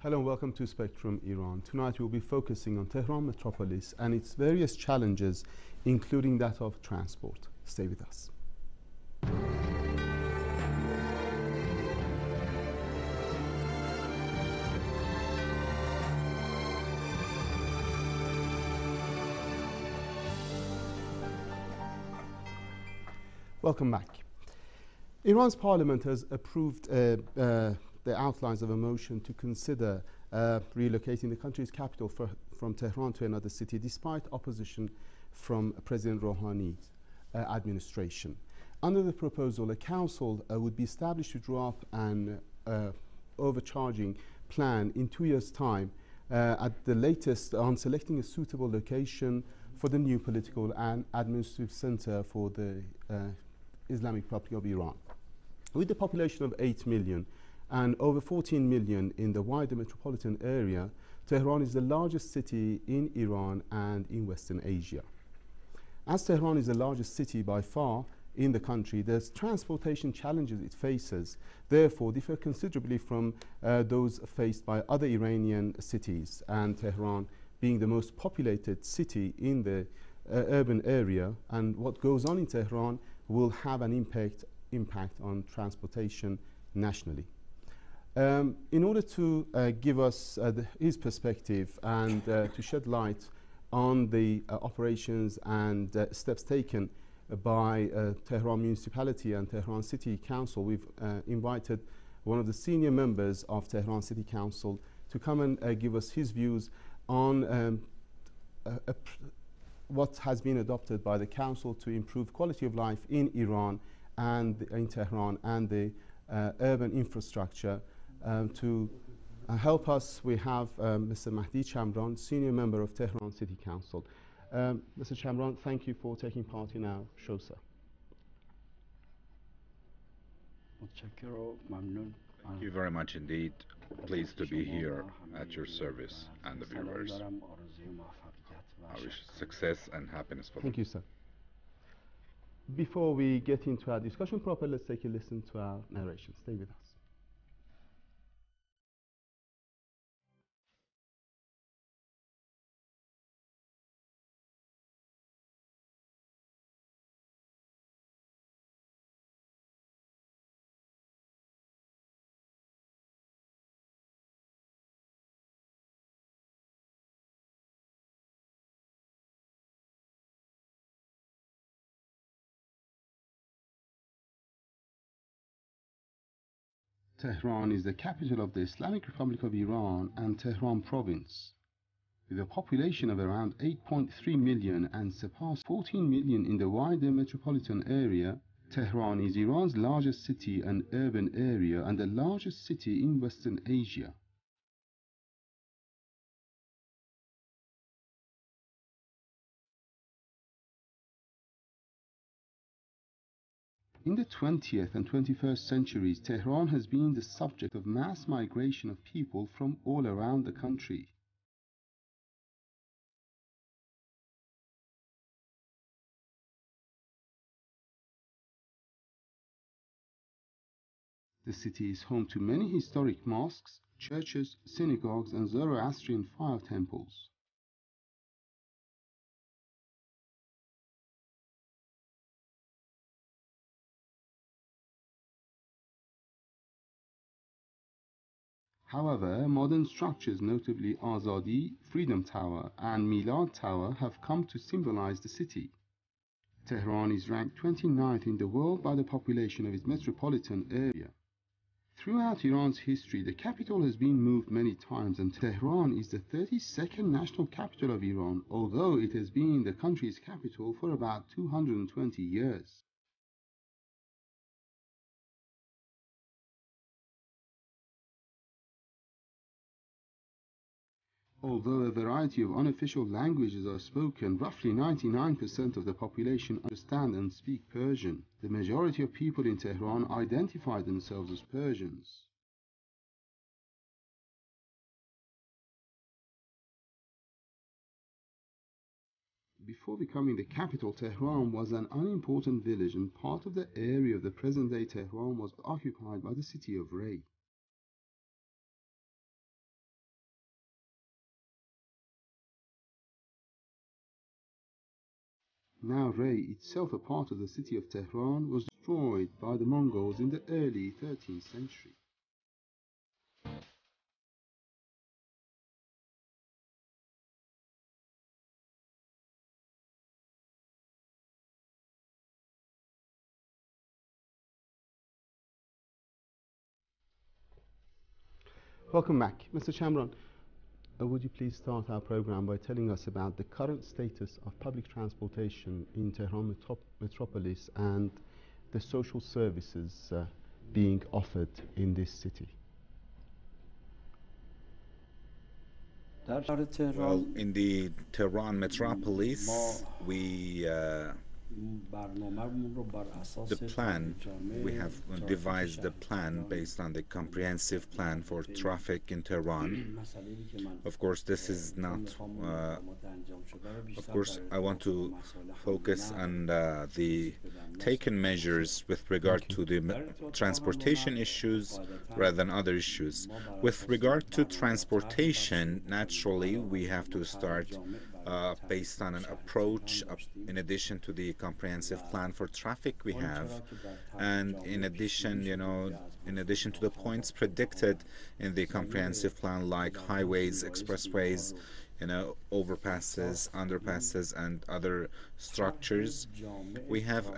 Hello and welcome to Spectrum Iran. Tonight we'll be focusing on Tehran metropolis and its various challenges, including that of transport. Stay with us. Welcome back. Iran's parliament has approved the outlines of a motion to consider relocating the country's capital from Tehran to another city, despite opposition from President Rouhani's administration. Under the proposal, a council would be established to draw up an overcharging plan in 2 years' time, at the latest, on selecting a suitable location for the new political and administrative center for the Islamic Republic of Iran. With the population of 8 million and over 14 million in the wider metropolitan area, Tehran is the largest city in Iran and in Western Asia. As Tehran is the largest city by far in the country, the transportation challenges it faces therefore differ considerably from those faced by other Iranian cities, and Tehran being the most populated city in the urban area, and what goes on in Tehran will have an impact on transportation nationally. In order to give us his perspective and to shed light on the operations and steps taken by Tehran Municipality and Tehran City Council, we've invited one of the senior members of Tehran City Council to come and give us his views on what has been adopted by the council to improve quality of life in Iran and in Tehran and the urban infrastructure. To help us, we have Mr. Mahdi Chamran, senior member of Tehran City Council. Mr. Chamran, thank you for taking part in our show, sir. Thank you very much indeed. Pleased to be here at your service and the viewers. I wish success and happiness for them. Thank you, sir. Before we get into our discussion proper, let's take a listen to our narration. Stay with us. Tehran is the capital of the Islamic Republic of Iran and Tehran province. With a population of around 8.3 million and surpass 14 million in the wider metropolitan area, Tehran is Iran's largest city and urban area and the largest city in Western Asia. In the 20th and 21st centuries, Tehran has been the subject of mass migration of people from all around the country. The city is home to many historic mosques, churches, synagogues, and Zoroastrian fire temples. However, modern structures, notably Azadi, Freedom Tower, and Milad Tower, have come to symbolize the city. Tehran is ranked 29th in the world by the population of its metropolitan area. Throughout Iran's history, the capital has been moved many times, and Tehran is the 32nd national capital of Iran, although it has been the country's capital for about 220 years. Although a variety of unofficial languages are spoken, roughly 99% of the population understand and speak Persian. The majority of people in Tehran identify themselves as Persians. Before becoming the capital, Tehran was an unimportant village, and part of the area of the present-day Tehran was occupied by the city of Rey. Now Ray, itself a part of the city of Tehran, was destroyed by the Mongols in the early 13th century. Welcome back. Mr. Shamran, would you please start our program by telling us about the current status of public transportation in Tehran metropolis and the social services being offered in this city? Well, in the Tehran metropolis, we the plan, we have devised a plan based on the comprehensive plan for traffic in Tehran. Of course, this is not, of course, I want to focus on the taken measures with regard to the transportation issues rather than other issues. With regard to transportation, naturally, we have to start based on an approach in addition to the comprehensive plan for traffic we have, and in addition, in addition to the points predicted in the comprehensive plan like highways, expressways, overpasses, underpasses, and other structures, we have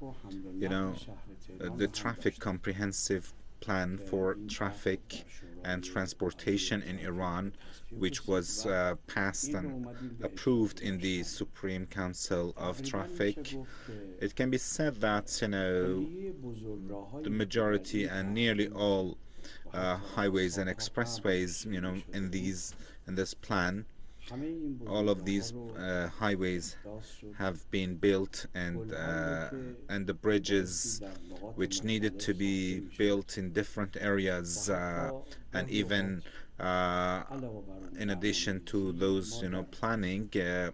the traffic comprehensive plan for traffic and transportation in Iran, which was passed and approved in the Supreme Council of Traffic. It can be said that the majority and nearly all highways and expressways in this plan, all of these highways have been built, and the bridges which needed to be built in different areas, and even in addition to those planning,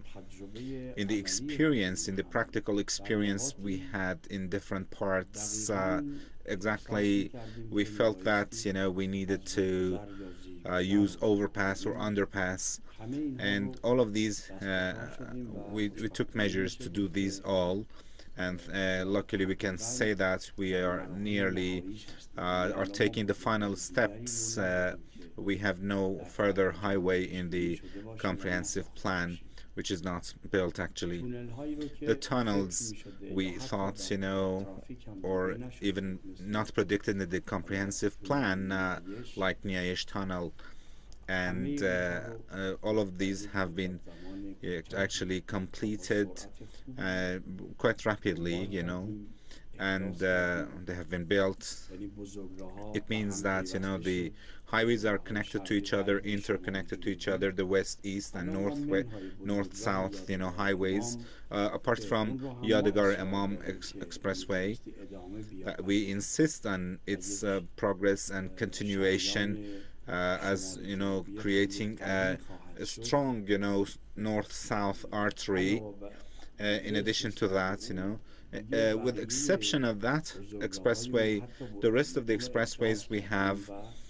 in the practical experience we had in different parts, exactly we felt that we needed to use overpass or underpass, and all of these we took measures to do these all, and luckily we can say that we are nearly are taking the final steps. We have no further highway in the comprehensive plan which is not built actually. The tunnels we thought, or even not predicted in the comprehensive plan, like Niayesh Tunnel, and all of these have been actually completed quite rapidly, and they have been built. It means that the highways are connected to each other, interconnected to each other, the west, east, and north, south, highways. Apart from Yadgar Imam Expressway, we insist on its progress and continuation, as creating a strong, north-south artery. In addition to that, with exception of that expressway, the rest of the expressways we have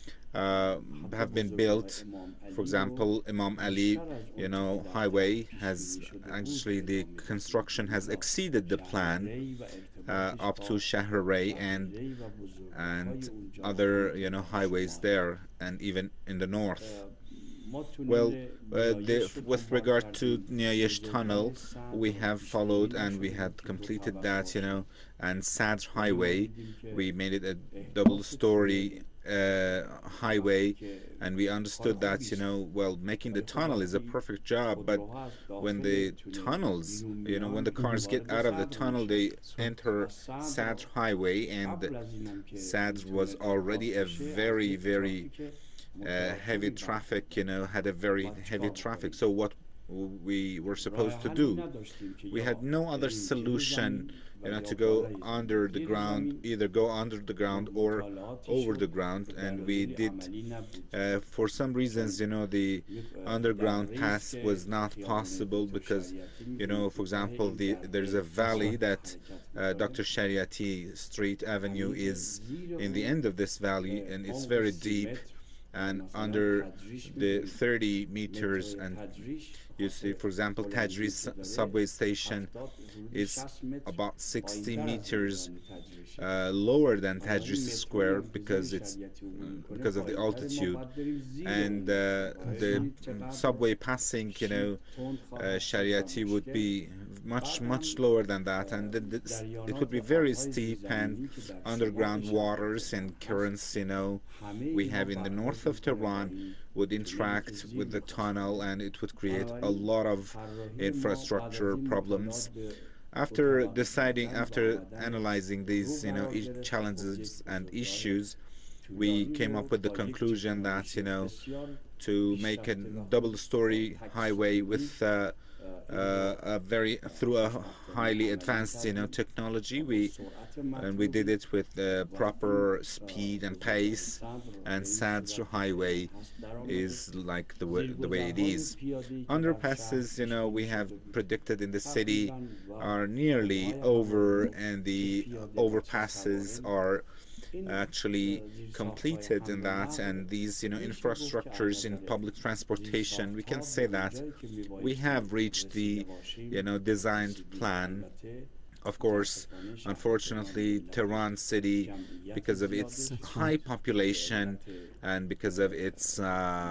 been built. For example, Imam Ali, highway has actually, the construction has exceeded the plan up to Shahr-e and other highways there, and even in the north. Well, with regard to Niayesh Tunnel, we have followed and we had completed that, and Sadr Highway, we made it a double-story highway, and we understood that, well, making the tunnel is a perfect job, but when the tunnels, when the cars get out of the tunnel, they enter Sadr Highway, and Sadr was already a very, very heavy traffic, had a very heavy traffic. So what we were supposed to do, we had no other solution to go under the ground, either go under the ground or over the ground, and we did, for some reasons, the underground pass was not possible because, for example, there's a valley that Dr. Shariati Street Avenue is in the end of this valley, and it's very deep, and under the 30 meters. And you see, for example, Tajris subway station is about 60 meters lower than Tajris Square because of the altitude, and the subway passing, Shariati would be much lower than that, and it would be very steep, and underground waters and currents we have in the north of Tehran would interact with the tunnel, and it would create a lot of infrastructure problems. After analyzing these challenges and issues, we came up with the conclusion that to make a double-story highway with through a highly advanced technology, we did it with proper speed and pace, and Sadr highway is like the way it is. Underpasses, we have predicted in the city are nearly over, and the overpasses are actually completed in that, and these infrastructures in public transportation, we can say that we have reached the designed plan. Of course, unfortunately, Tehran city, because of its high population and because of its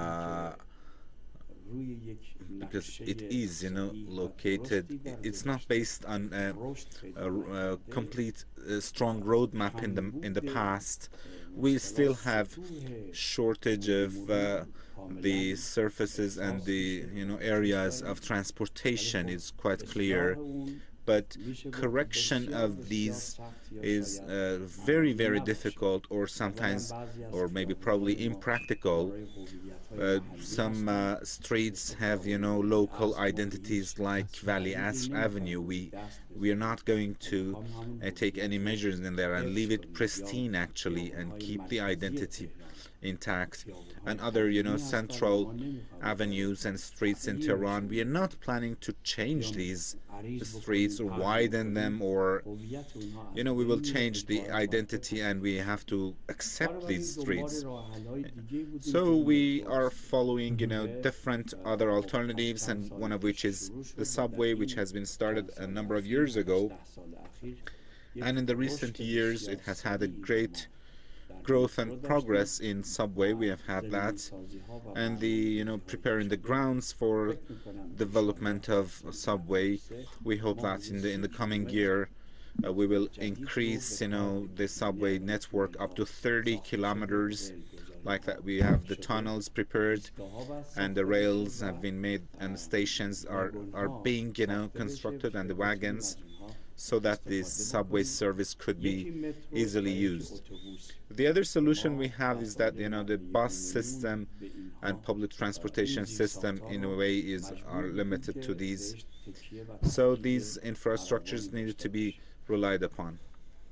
because it is located, it's not based on a complete strong roadmap in the past. We still have shortage of the surfaces and the areas of transportation is quite clear, but correction of these is very difficult, or sometimes, or maybe probably impractical. Some streets have local identities like Valley Avenue. We are not going to take any measures in there and leave it pristine actually, and keep the identity intact. And other central avenues and streets in Tehran, we are not planning to change these streets or widen them, or we will change the identity, and we have to accept these streets. So we are following different other alternatives, and one of which is the subway, which has been started a number of years ago, and in the recent years it has had a great growth and progress in subway. We have had that, and the preparing the grounds for development of subway. We hope that in the coming year we will increase the subway network up to 30 kilometers. Like that, we have the tunnels prepared, and the rails have been made, and the stations are being constructed, and the wagons, so that this subway service could be easily used. The other solution we have is that the bus system and public transportation system in a way are limited to these. So these infrastructures needed to be relied upon.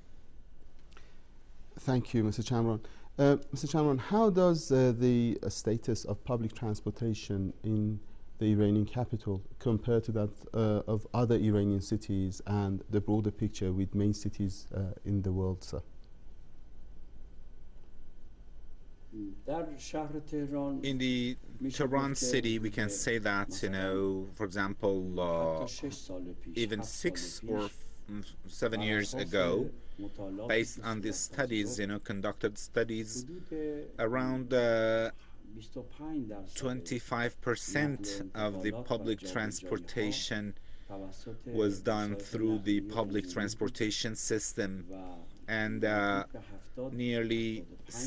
Thank you, Mr. Chamran. Mr. Chamran, how does the status of public transportation in the Iranian capital compare to that of other Iranian cities and the broader picture with main cities in the world, sir? In the Tehran city, we can say that, for example, even 6 or 7 years ago, based on these studies, conducted studies, around 25% of the public transportation was done through the public transportation system, and nearly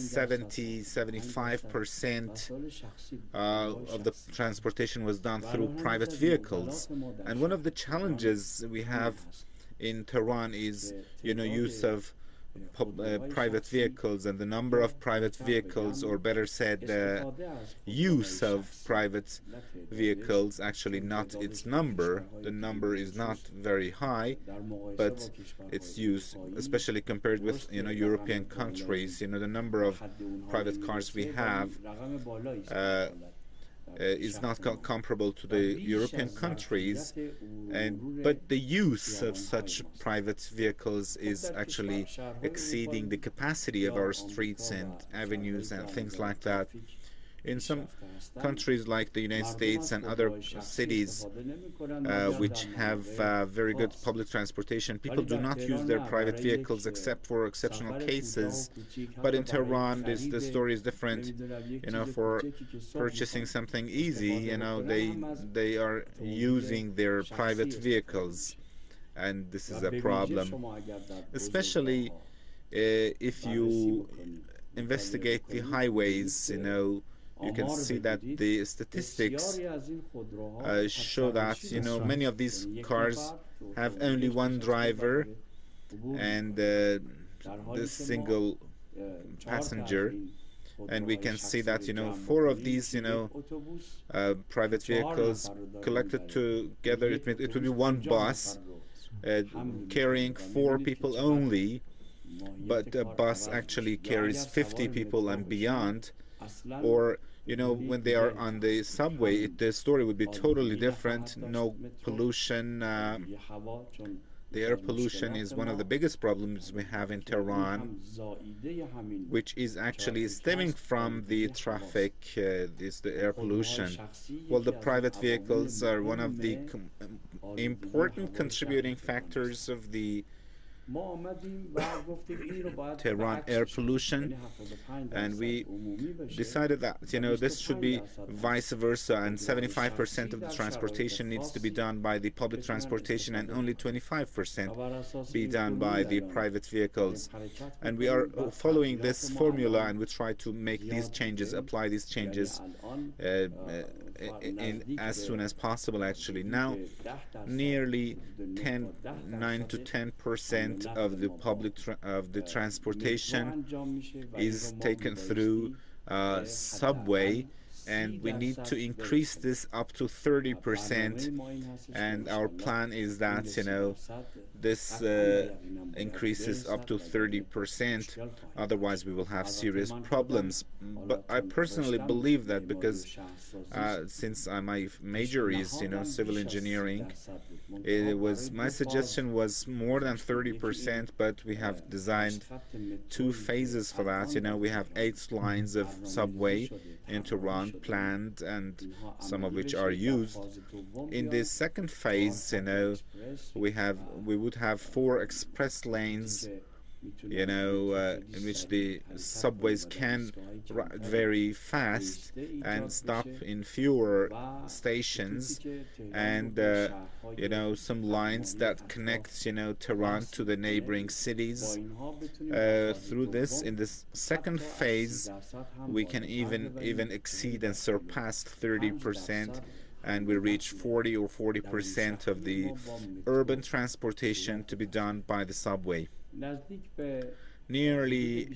75% of the transportation was done through private vehicles. And one of the challenges we have in Tehran is use of private vehicles, and the number of private vehicles, or better said, the use of private vehicles, actually not its number. The number is not very high, but its use, especially compared with European countries, the number of private cars we have is not comparable to the European countries, but the use of such private vehicles is actually exceeding the capacity of our streets and avenues and things like that. In some countries like the United States and other cities which have very good public transportation, people do not use their private vehicles except for exceptional cases. But in Tehran, the story is different. For purchasing something easy, they are using their private vehicles, and this is a problem, especially if you investigate the highways. You can see that the statistics show that many of these cars have only one driver and the single passenger, and we can see that 4 of these private vehicles collected together, it would be one bus carrying 4 people only, but a bus actually carries 50 people and beyond. Or when they are on the subway, the story would be totally different. No pollution. The air pollution is one of the biggest problems we have in Tehran, which is actually stemming from the traffic, the air pollution. Well, the private vehicles are one of the important contributing factors of the Tehran air pollution, and we decided that this should be vice versa, and 75% of the transportation needs to be done by the public transportation and only 25% be done by the private vehicles. And we are following this formula, and we try to make these changes, apply these changes as soon as possible. Actually, now nearly 9 to 10% of the transportation is taken through subway, and we need to increase this up to 30%, and our plan is that this increases up to 30%, otherwise we will have serious problems. But I personally believe that, because since my major is civil engineering, my suggestion was more than 30%, but we have designed 2 phases for that. We have 8 lines of subway in Tehran planned, and some of which are used. In the second phase, we would have 4 express lanes, in which the subways can ride very fast and stop in fewer stations, and some lines that connect Tehran to the neighboring cities. Through this, in this second phase, we can even exceed and surpass 30%, and we reach 40 or 40% of the urban transportation to be done by the subway. Nearly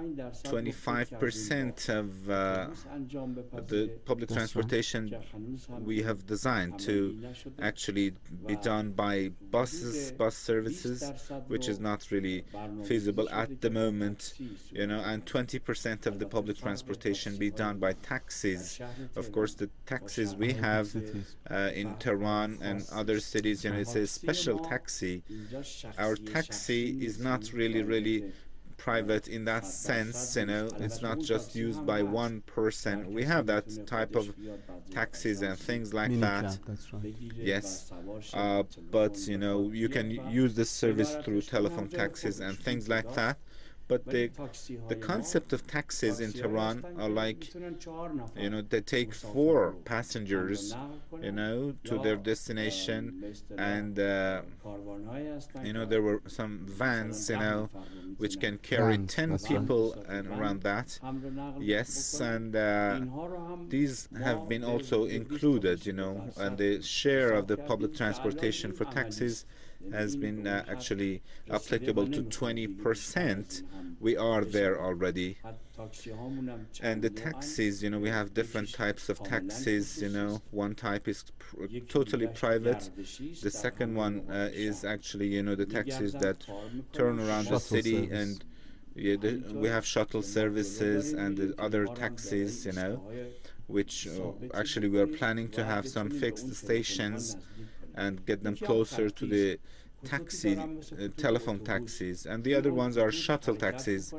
25% of the public transportation we have designed to actually be done by bus services, which is not really feasible at the moment, and 20% of the public transportation be done by taxis. Of course, the taxis we have in Tehran and other cities, it's a special taxi. Our taxi is not really private in that sense. It's not just used by one person. We have that type of taxis and things like that. That's right. Yes, but you can use this service through telephone taxis and things like that. But the concept of taxis in Tehran are like, they take 4 passengers, to their destination, and there were some vans, which can carry 10 people and around that. Yes, and these have been also included, and the share of the public transportation for taxis has been actually applicable to 20%. We are there already. And the taxis, we have different types of taxis. One type is totally private. The second one is actually, the taxis that turn around the city, and we have shuttle services and the other taxis, which actually we are planning to have some fixed stations and get them closer to the telephone taxis, and the other ones are shuttle taxis,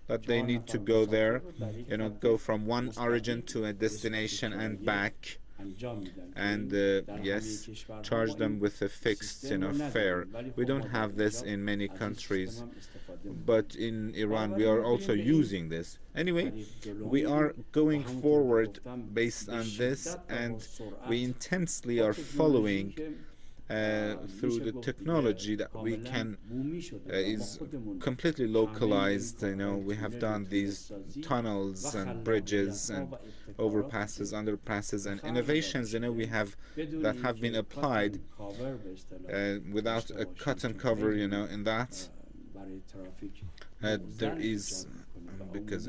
that they need to go there, go from one origin to a destination and back, and yes, charge them with a fixed fare. We don't have this in many countries, but in Iran we are also using this. Anyway, we are going forward based on this, and we intensely are following through the technology that we can is completely localized. We have done these tunnels and bridges and overpasses, underpasses, and innovations we have that have been applied without a cut and cover in that. There is, because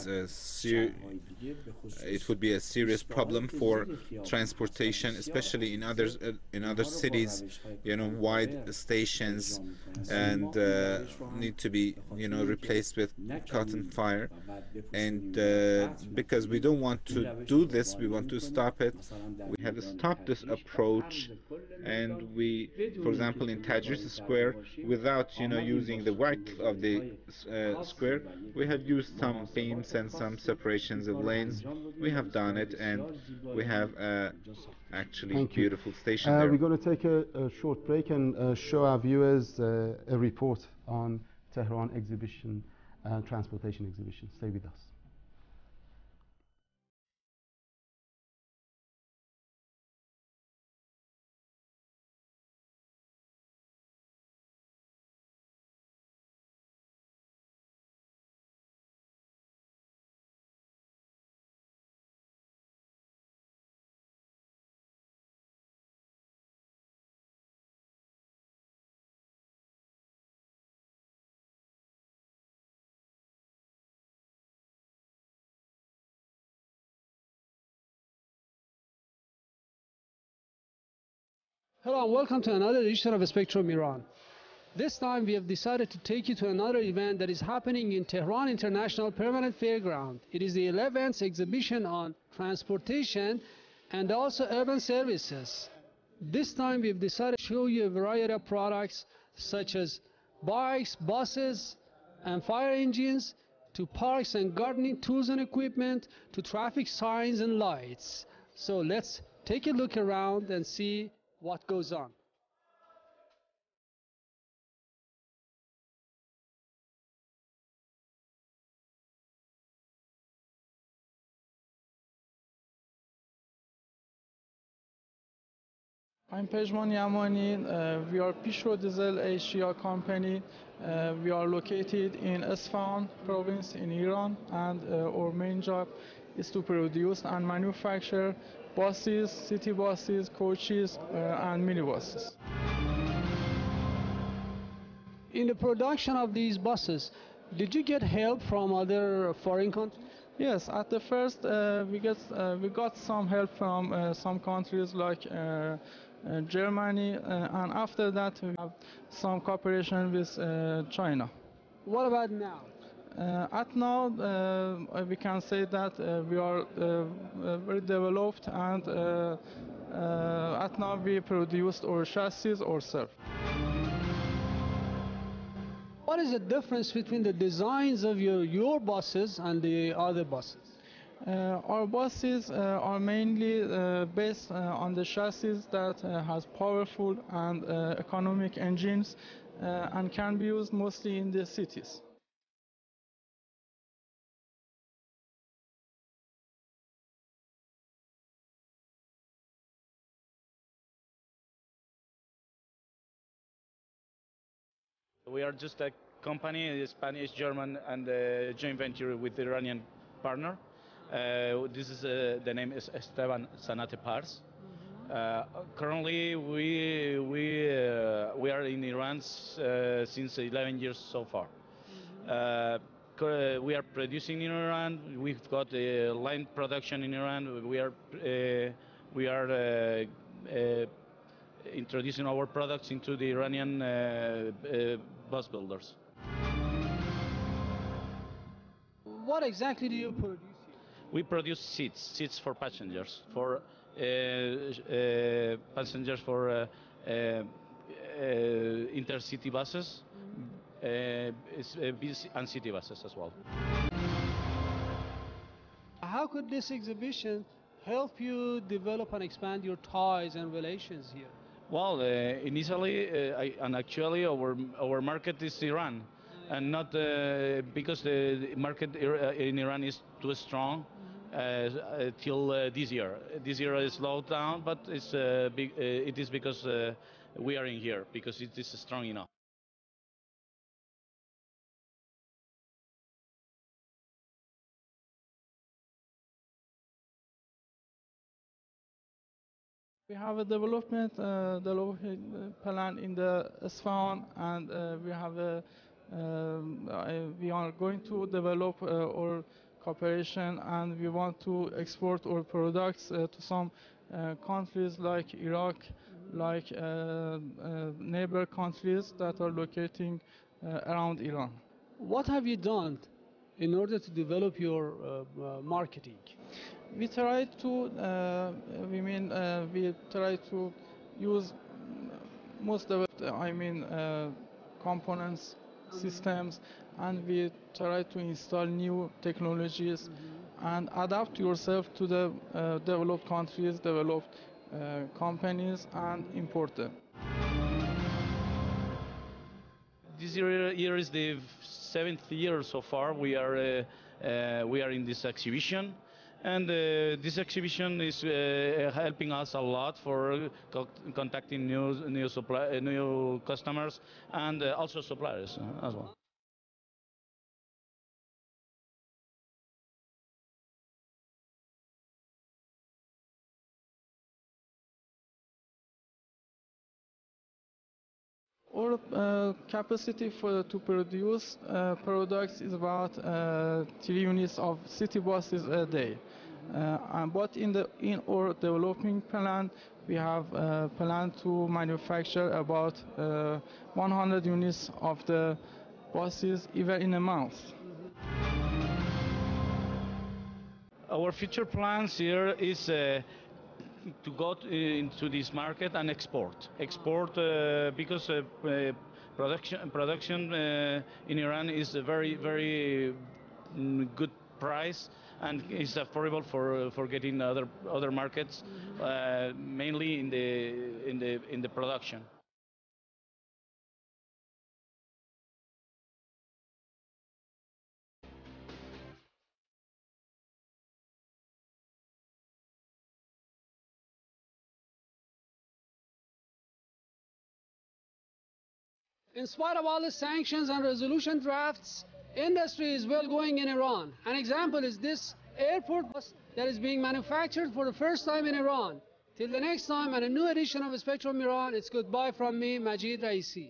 it would be a serious problem for transportation, especially in other cities. Wide stations and need to be replaced with cotton fire, and because we don't want to do this, we want to stop it. We have stopped this approach, and we, for example, in Tajris Square, without using the width of the square, we have used some beams and some separations of lanes. We have done it, and we have actually beautiful station there. We're going to take a short break and show our viewers a report on Tehran exhibition, transportation exhibition. Stay with us. Hello and welcome to another edition of Spectrum Iran. This time we have decided to take you to another event that is happening in Tehran International Permanent Fairground. It is the 11th exhibition on transportation and also urban services. This time we have decided to show you a variety of products such as bikes, buses and fire engines, to parks and gardening tools and equipment, to traffic signs and lights. So let's take a look around and see what goes on. I'm Pejman Yamani. We are Pishro Diesel Asia company. We are located in Isfahan province in Iran, and our main job is to produce and manufacture buses, city buses, coaches, and minibuses. In the production of these buses, did you get help from other foreign countries? Yes, at the first we got some help from some countries like Germany, and after that we have some cooperation with China. What about now? At now, we can say that we are very developed, and at now we produced our chassis ourselves. What is the difference between the designs of your buses and the other buses? Our buses are mainly based on the chassis that has powerful and economic engines and can be used mostly in the cities. We are just a company, Spanish, German, and joint venture with the Iranian partner. This is the name is Esteban Sanate Pars. Currently, we are in Iran since 11 years so far. We are producing in Iran. We've got a line production in Iran. We are introducing our products into the Iranian bus builders. What exactly do you produce here? We produce seats for passengers, for passengers for intercity buses, and city buses as well. How could this exhibition help you develop and expand your ties and relations here? Well, initially and actually our market is Iran, and not because the market in Iran is too strong till this year. This year is slowed down, but it is because we are in here because it is strong enough. We have a development plan in the Isfahan, and we are going to develop our cooperation, and we want to export our products to some countries like Iraq, like neighbor countries that are locating around Iran. What have you done in order to develop your marketing? We try to, we try to use most of it, components, systems, and we try to install new technologies and adapt yourself to the developed countries, developed companies, and import them. This year is the 7th year so far. We are in this exhibition. And this exhibition is helping us a lot for contacting new customers and also suppliers as well. Our capacity to produce products is about 3 units of city buses a day. But in our developing plan, we have a plan to manufacture about 100 units of the buses even in a month. Our future plans here is to go into this market and export because production in Iran is a very good price and is affordable for getting other markets, mainly in the production. In spite of all the sanctions and resolution drafts, industry is well going in Iran. An example is this airport bus that is being manufactured for the first time in Iran. Till the next time and a new edition of Spectrum Iran, it's goodbye from me, Majid Raisi.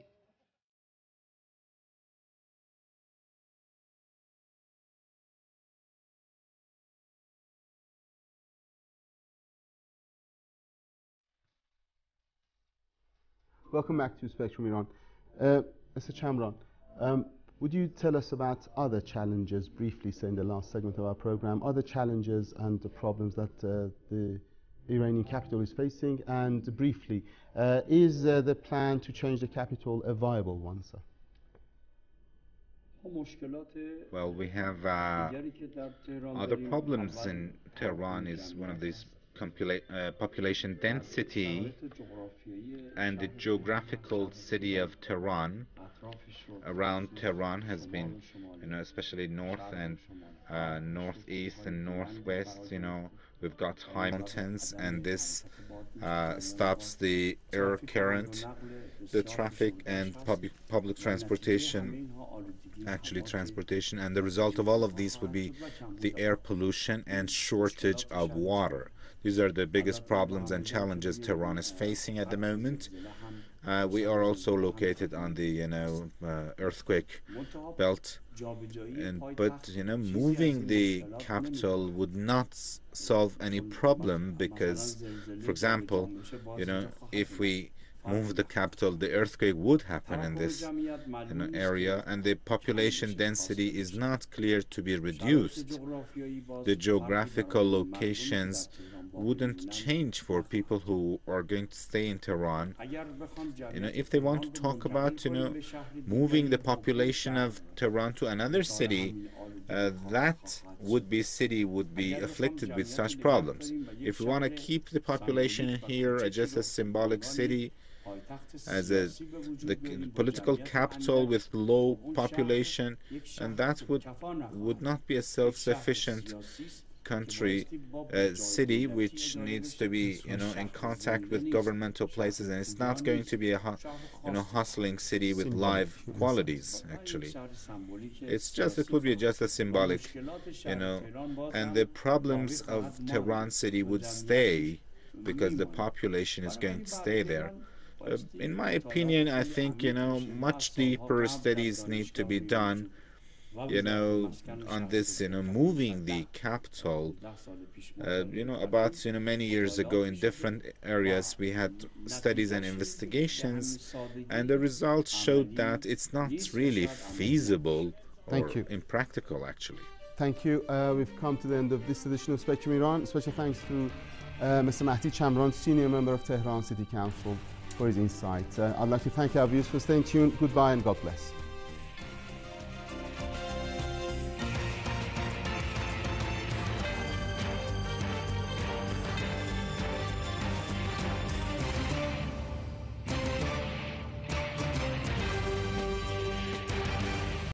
Welcome back to Spectrum Iran. Mr. Chamran, would you tell us about other challenges, briefly say in the last segment of our program, other challenges and the problems that the Iranian capital is facing, and briefly, is the plan to change the capital a viable one, sir? Well, we have other problems in Tehran. Is one of these population density and the geographical city of Tehran. Around Tehran has been, especially north and northeast and northwest, we've got high mountains, and this stops the air current, the traffic, and public transportation, and the result of all of these would be the air pollution and shortage of water. These are the biggest problems and challenges Tehran is facing at the moment. We are also located on the earthquake belt, but moving the capital would not solve any problem, because, for example, if we move the capital, the earthquake would happen in this area, and the population density is not clear to be reduced. The geographical locations wouldn't change for people who are going to stay in Tehran. If they want to talk about, moving the population of Tehran to another city, that city would be afflicted with such problems. If we want to keep the population here just a symbolic city, as the political capital with low population, and that would not be a self-sufficient country, city which needs to be in contact with governmental places, and it's not going to be a hustling city with live qualities. Actually, it would be just a symbolic, and the problems of Tehran city would stay because the population is going to stay there. In my opinion, I think much deeper studies need to be done on this, moving the capital. About many years ago in different areas we had studies and investigations, and the results showed that it's not really feasible or impractical actually. Thank you. We've come to the end of this edition of Spectrum Iran. Special thanks to Mr. Mahdi Chamran, Senior Member of Tehran City Council, for his insight. I'd like to thank our viewers for staying tuned. Goodbye and God bless.